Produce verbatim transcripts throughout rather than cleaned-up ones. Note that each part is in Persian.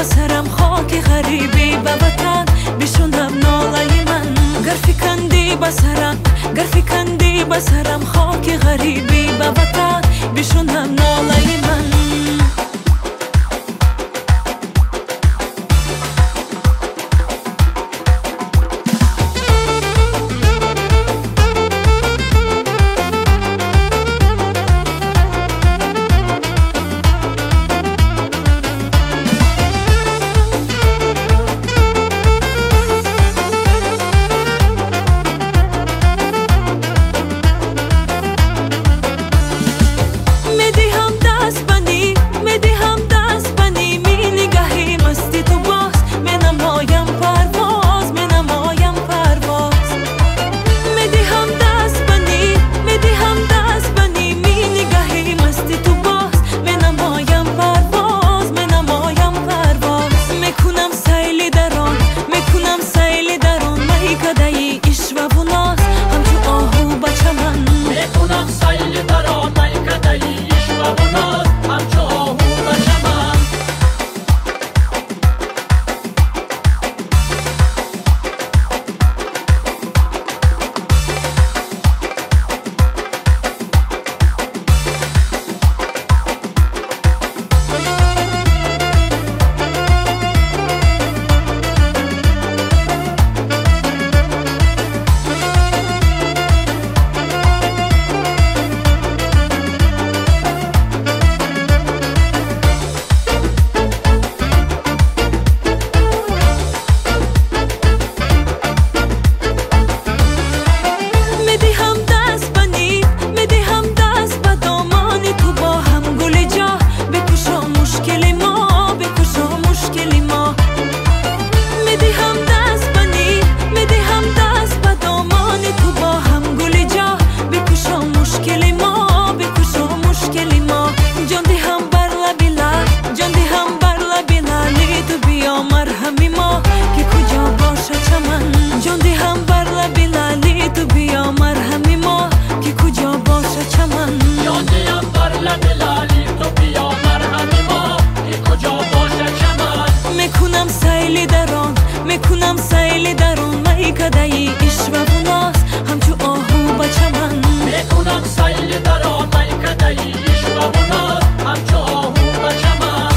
سرم خاک غریبی به وطن بشونم ناله من گر فکندی به سرم گر فکندی به سرم خاک غریبی به وطن بشونم ناله من میکنم سیلی درون می کدایی عشق و بناس همچو آهو با چمن میکنم سیلی درون می کدایی عشق و بناس همچو آهو با چمن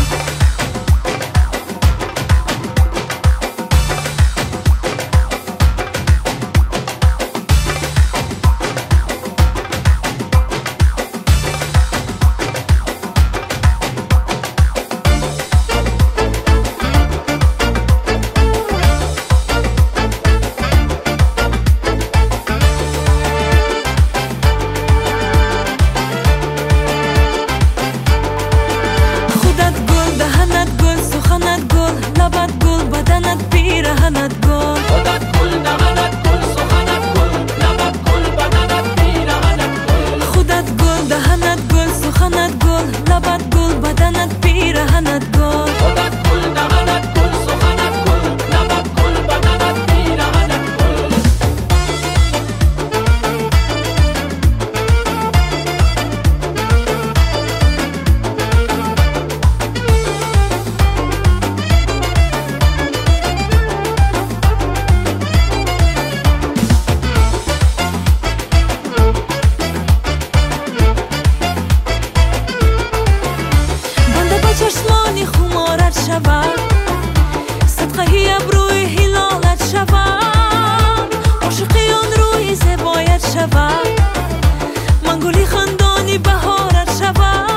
صدقه ابروی هلالت شود عاشقی آن روی زبایت شود من گلی خندانی بهارت شود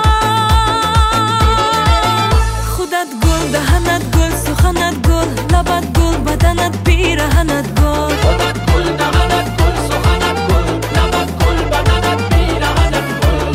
خودت گل دهنت گل سخنت گل لبت گل بدنت پیرهنت گل خودت گل دهنت گل سخنت گل لبت گل بدنت پیرهنت گل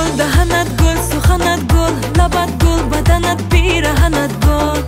دهنت گل، سخنت گل، لبت گل، بدنت پیرهنت گل.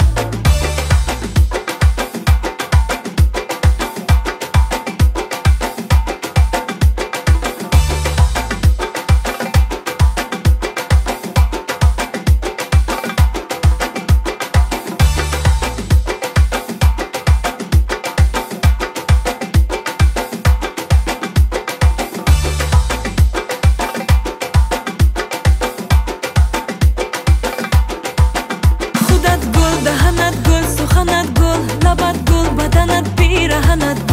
دهنت گل، سخنت گل، لبت گل، بدنت پیرهنت